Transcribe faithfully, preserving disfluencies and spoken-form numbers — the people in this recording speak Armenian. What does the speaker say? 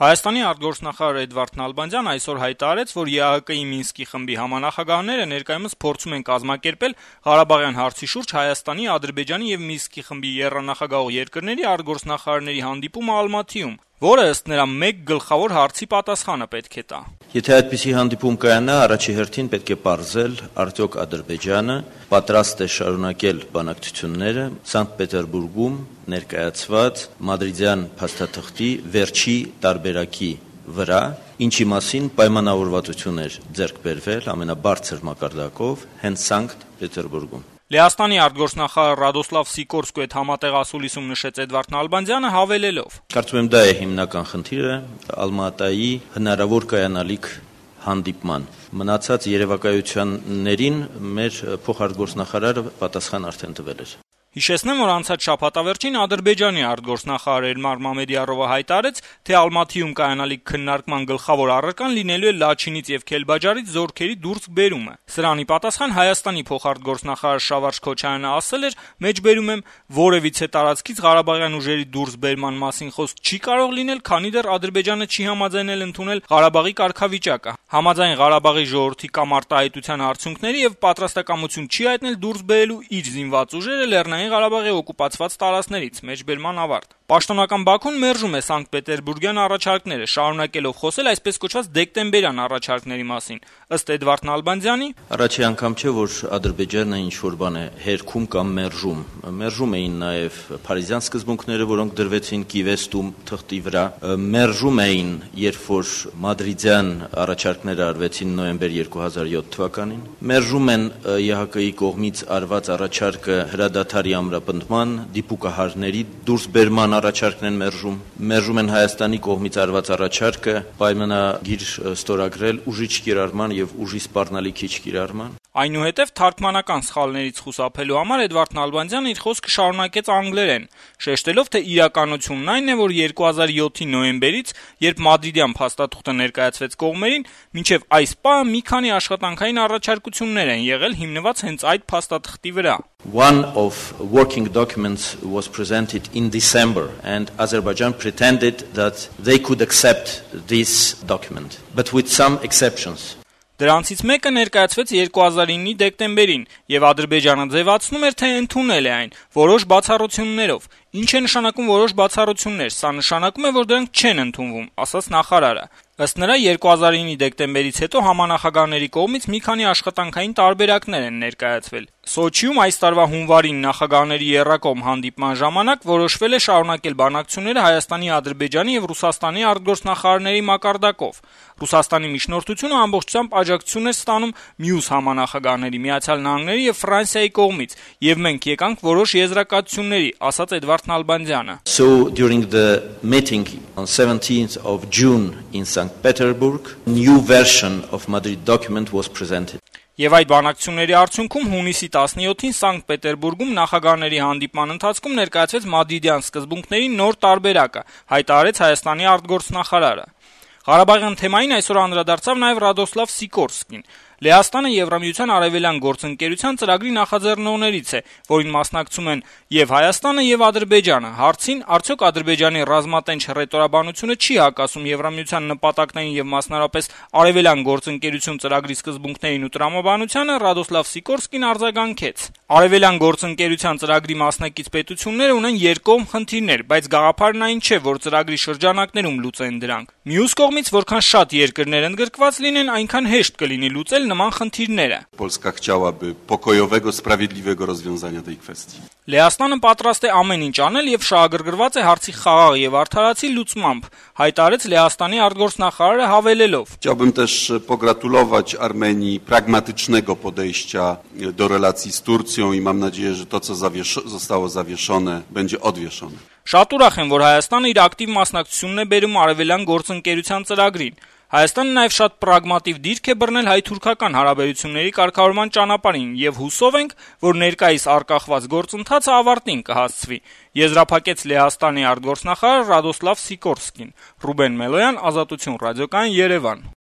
Հայաստանի արտգործնախարար Էդվարդ Նալբանդյանն այսօր հայտարարեց, որ ԵԱՀԿ-ի Մինսկի խմբի համանախագահները ներկայումս փորձում են կազմակերպել Ղարաբաղյան հարցի շուրջ Հայաստանի, Ադրբեջանի եւ Մինսկի խմբի եռանախագահող երկրների արտգործնախարարների հանդիպումը Ալմատիում, որը ըստ նրա մեկ գլխավոր հարցի պատասխանը պետք է տա. Եթե այդպիսի հանդիպում կայանա, առաջի հերթին պետք է պարզել, արդյոք Ադրբեջանը պատրաստ է շարունակել բանակցությունները Սանկտ Պետերբուրգում ներկայացված Մադրիդյան փաստաթղթի վերջի տարբերակի վրա, ինչի մասին պայմանավորվածություններ ձեռք բերվել ամենաբարձր մակարդակով հենց Սանկտ Պետերբուրգում։ Լեհաստանի արտգործնախարար Ռադոսլավ Սիկորսկու հետ համատեղ ասուլիսում նշեց Էդվարդ Նալբանդյանը հավելելով. Կարծում եմ դա է հիմնական խնդիրը Ալմատայի հնարավոր կայանալիք հանդիպման։ Մնացած երևակայություններին մեր փոխարտգործնախարարը պատասխան արդեն տվել էր։ Հիշեցնեմ, որ անցած շաբաթավերջին Ադրբեջանի արտգործնախարար Էլմար Մամեդիարովը հայտարարեց, թե Ալմատիում կայանալիք քննարկման գլխավոր առարկան լինելու է Լաչինից եւ Քելբաջարից զորքերի դուրսբերումը։ Սրանի պատասխան Հայաստանի փոխարտգործնախարար Շավարշ Քոչարյանը ասել էր, մեջբերում եմ, որևիցե տարածքից Ղարաբաղյան ուժերի դուրսբերման մասին խոսք չի կարող լինել, քանի դեռ Ադրբեջանը չի համաձայնել ընդունել Ղարաբաղի կարգավիճակը։ Համաձայն Ղարաբաղի ժողովրդի կամ արտահայտության արդյունքների եւ պատրաստակամություն չի հայտնել դուրս բերելու իր զինված ուժերը Լեռնային Ղարաբաղի օկուպացված տարածքներից, մեջբերման ավարտ։ Պաշտոնական Բաքուն մերժում է Սանկտ Պետերբուրգյան առաջարկները, շարունակելով խոսել այսպես կոչված դեկտեմբերյան առաջարկների մասին։ Ըստ Էդվարդ Նալբանդյանի, առաջի անգամ չէ, որ Ադրբեջանը ինչ-որ բան է հերքում կամ մերժում։ Մերժում էին նաև Փարիզյան սկզբունքները, որոնք դրվեցին Կիևեստում թղթի վրա։ Մերժում էին, երբ որ Մադրիդյան առաջարկները արվեցին նոյեմբեր երկու հազար յոթ թվականին։ Մերժում են ԵԱՀԿ-ի կողմից արված առաջարկը հրադադարի ամրապնդման, դիպուկահարների դուրսբերման առաջարկն են մերժում։ Մերժում են Հայաստանի կողմից արված առաջարկը պայմանագիր ստորագրել ուժի չկիրառման եւ ուժի սպառնալիքի չկիրառման։ Այնուհետև թարգմանական սխալներից խուսափելու համար Էդվարդ Նալբանդյանը իր խոսքը շարունակեց անգլերեն, շեշտելով, թե իրականությունն այն է, որ երկու հազար յոթի նոյեմբերից, երբ Մադրիդյան փաստաթուղթը ներկայացվեց կողմերին, մինչև այս պահը մի քանի աշխատանքային առաջարկություններ են եղել հիմնված հենց այդ փաստաթղթի վրա։ One of working documents was presented in December and Azerbaijan pretended that they could accept this document, but with some exceptions. Դրանցից մեկը ներկայացվեց երկու հազար իննի դեկտեմբերին, եւ Ադրբեջանը ձևացնում էր, թե ընդունել է այն որոշ բացառություններով։ Ինչ է նշանակում որոշ բացառություններ, սա նշանակում է, որ դրանք չեն ընդունվում, ասաց նախարարը։ Ըստ նրա երկու հազար իննի դեկտեմբերից հետո համանախագահների կողմից մի քանի աշխատանքային տարբերակներ են ներկայացվել։ Սոչիում այս տարվա հունվարին նախագահների եռակողմ հանդիպման ժամանակ որոշվել է շարունակել բանակցությունները Հայաստանի, Ադրբեջանի եւ Ռուսաստանի արտգործնախարարների մակարդակով։ Ռուսաստանի միջնորդությունը ամբողջությամբ աջակցություն է ստանում մյուս համանախագահների Միացյալ Նահանգների եւ Ֆրանսիայի կողմից, եւ մենք եկանք որոշ եզրակացությունների, ասաց Էդվարդ Նալբանդյանը։ So during the meeting on seventeenth of June in Saint Petersburg, new version of Madrid document was presented. Եվ այդ բանակցությունների արդյունքում հունիսի տասնյոթին Սանկտ Պետերբուրգում նախագահների հանդիպման ընթացքում ներկայացվեց Մադրիդյան սկզբունքների նոր տարբերակը, հայտարարեց Հայաստանի արտգործնախարարը։ Ղարաբաղյան թեմային այսօր անդրադարձավ նաև Ռադոսլավ Սիկորսկին։ Լեհաստանը Եվրամիության արևելյան գործընկերության ծրագրի նախաձեռնողներից է, որին մասնակցում են եւ Հայաստանը եւ Ադրբեջանը։ Հարցին, արդյոք Ադրբեջանի ռազմատենչ հռետորաբանությունը չի հակասում Եվրամիության նպատակներին եւ մասնարարպես արևելյան գործընկերություն ծրագրի սկզբունքներին ու տրամաբանությանը, Ռադոսլավ Սիկորսկին արձագանքեց. Արևելյան գործընկերության ծրագրի մասնակից պետությունները ունեն երկկողմ խնդիրներ, բայց գաղափարն այն չէ, որ ծրագրի շրջանակներում լուծեն դրանք։ Մյուս կողմից, որքան շատ երկրներ ընդգրկված լինեն, այնքան հեշտ կլինի լուծել նման խնդիրները։ Polska chciałaby pokojowego, sprawiedliwego rozwiązania tej kwestii. Լեհաստանը պատրաստ է ամեն ինչ անել եւ շահագրգռված է հարցի խաղաղ եւ արդարացի լուծմամբ, հայտարարեց Լեհաստանի արտգործնախարարը հավելելով. Chciałbym też pogratulować Armenii pragmatycznego podejścia do relacji z Turcją i mam nadzieję, że to, co zawiesz- zostało zawieszone, będzie odwieszone. Շատ ուրախ եմ, որ Հայաստանը իր ակտիվ մասնակցությունն է բերում արևելյան գործընկերության ծրագրին։ Հայաստանը նաև շատ պրագմատիվ դիրք է բռնել հայ-թուրքական հարաբերությունների կարգավորման ճանապարհին եւ հուսով ենք, որ ներկայիս արկախված գործընթացը ավարտին կհասցվի, եզրափակեց Լեհաստանի արտգործնախարար Ռադոսլավ Սիկորսկին։ Ռուբեն Մելոյան, Ազատություն ռադիոկայան, Երևան։